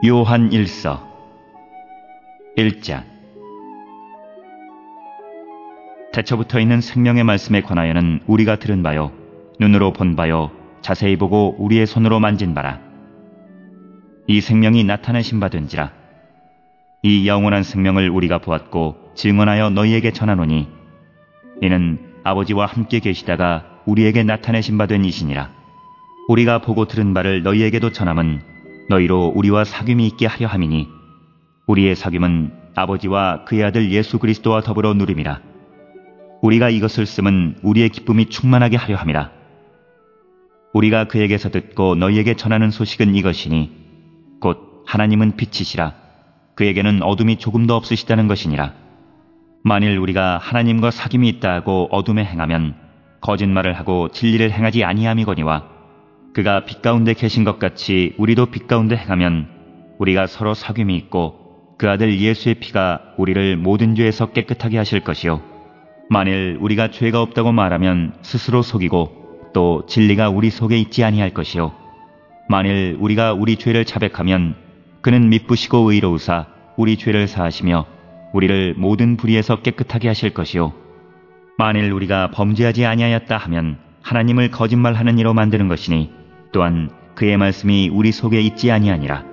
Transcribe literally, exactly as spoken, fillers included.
요한 일서 일 장. 태초부터 있는 생명의 말씀에 관하여는 우리가 들은 바요, 눈으로 본 바요, 자세히 보고 우리의 손으로 만진 바라. 이 생명이 나타내신 바 된지라. 이 영원한 생명을 우리가 보았고 증언하여 너희에게 전하노니, 이는 아버지와 함께 계시다가 우리에게 나타내신 바 된 이시니라. 우리가 보고 들은 바를 너희에게도 전함은 너희로 우리와 사귐이 있게 하려 함이니, 우리의 사귐은 아버지와 그의 아들 예수 그리스도와 더불어 누림이라. 우리가 이것을 쓰면 우리의 기쁨이 충만하게 하려 함이라. 우리가 그에게서 듣고 너희에게 전하는 소식은 이것이니, 곧 하나님은 빛이시라. 그에게는 어둠이 조금도 없으시다는 것이니라. 만일 우리가 하나님과 사귐이 있다 하고 어둠에 행하면 거짓말을 하고 진리를 행하지 아니함이거니와, 그가 빛 가운데 계신 것 같이 우리도 빛 가운데 행하면 우리가 서로 사귐이 있고 그 아들 예수의 피가 우리를 모든 죄에서 깨끗하게 하실 것이요, 만일 우리가 죄가 없다고 말하면 스스로 속이고 또 진리가 우리 속에 있지 아니할 것이요, 만일 우리가 우리 죄를 자백하면 그는 미쁘시고 의로우사 우리 죄를 사하시며 우리를 모든 불의에서 깨끗하게 하실 것이요, 만일 우리가 범죄하지 아니하였다 하면 하나님을 거짓말하는 이로 만드는 것이니, 또한 그의 말씀이 우리 속에 있지 아니하니라.